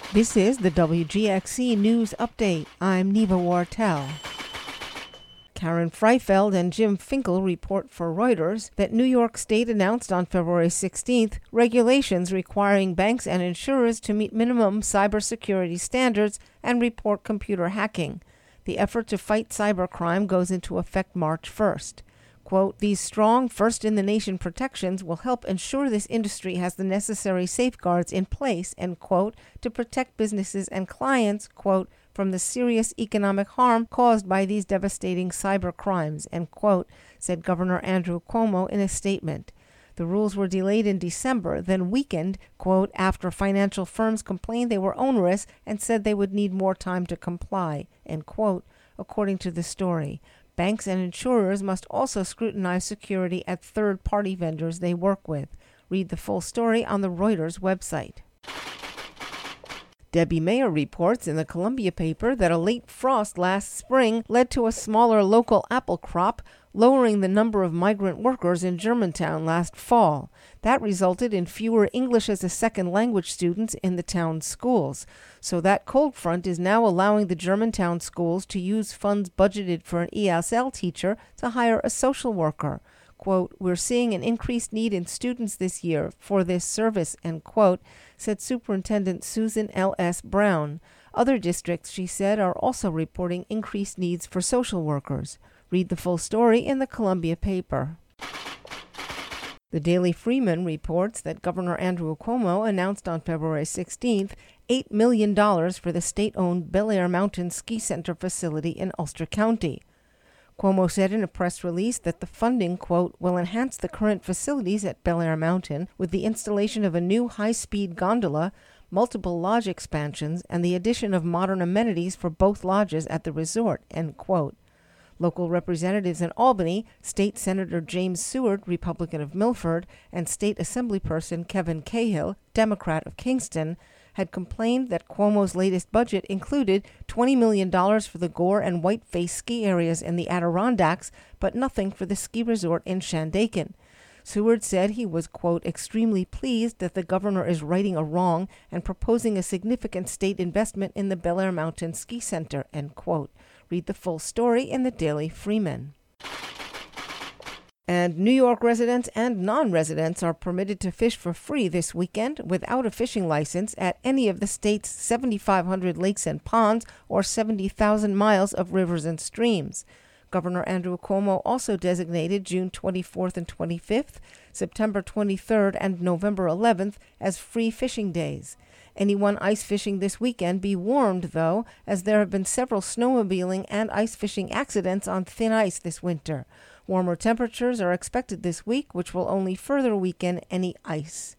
This is the WGXC News Update. I'm Neva Wartel. Karen Freifeld and Jim Finkel report for Reuters that New York State announced on February 16th regulations requiring banks and insurers to meet minimum cybersecurity standards and report computer hacking. The effort to fight cybercrime goes into effect March 1st. Quote, these strong, first-in-the-nation protections will help ensure this industry has the necessary safeguards in place, end quote, to protect businesses and clients, quote, from the serious economic harm caused by these devastating cyber crimes, end quote, said Governor Andrew Cuomo in a statement. The rules were delayed in December, then weakened, quote, after financial firms complained they were onerous and said they would need more time to comply, end quote, according to the story. Banks and insurers must also scrutinize security at third-party vendors they work with. Read the full story on the Reuters website. Debbie Mayer reports in the Columbia paper that a late frost last spring led to a smaller local apple crop, lowering the number of migrant workers in Germantown last fall. That resulted in fewer English as a second language students in the town's schools. So that cold front is now allowing the Germantown schools to use funds budgeted for an ESL teacher to hire a social worker. Quote, we're seeing an increased need in students this year for this service, end quote, said Superintendent Susan L.S. Brown. Other districts, she said, are also reporting increased needs for social workers. Read the full story in the Columbia paper. The Daily Freeman reports that Governor Andrew Cuomo announced on February 16th $8 million for the state-owned Bel Air Mountain Ski Center facility in Ulster County. Cuomo said in a press release that the funding, quote, will enhance the current facilities at Bel Air Mountain with the installation of a new high-speed gondola, multiple lodge expansions, and the addition of modern amenities for both lodges at the resort, end quote. Local representatives in Albany, State Senator James Seward, Republican of Milford, and State Assemblyperson Kevin Cahill, Democrat of Kingston, had complained that Cuomo's latest budget included $20 million for the Gore and Whiteface ski areas in the Adirondacks, but nothing for the ski resort in Shandaken. Seward said he was, quote, extremely pleased that the governor is righting a wrong and proposing a significant state investment in the Bel Air Mountain Ski Center, end quote. Read the full story in the Daily Freeman. And New York residents and non-residents are permitted to fish for free this weekend without a fishing license at any of the state's 7,500 lakes and ponds or 70,000 miles of rivers and streams. Governor Andrew Cuomo also designated June 24th and 25th, September 23rd and November 11th as free fishing days. Anyone ice fishing this weekend be warned, though, as there have been several snowmobiling and ice fishing accidents on thin ice this winter. Warmer temperatures are expected this week, which will only further weaken any ice.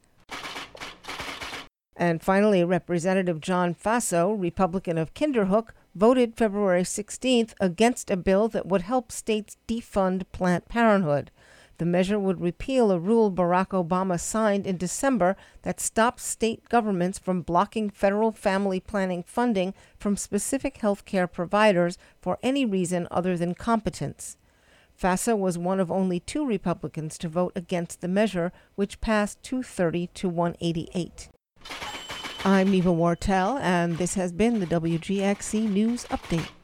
And finally, Representative John Faso, Republican of Kinderhook, voted February 16th against a bill that would help states defund Planned Parenthood. The measure would repeal a rule Barack Obama signed in December that stops state governments from blocking federal family planning funding from specific health care providers for any reason other than competence. Faso was one of only 2 Republicans to vote against the measure, which passed 230 to 188. I'm Neva Wartel, and this has been the WGXC News Update.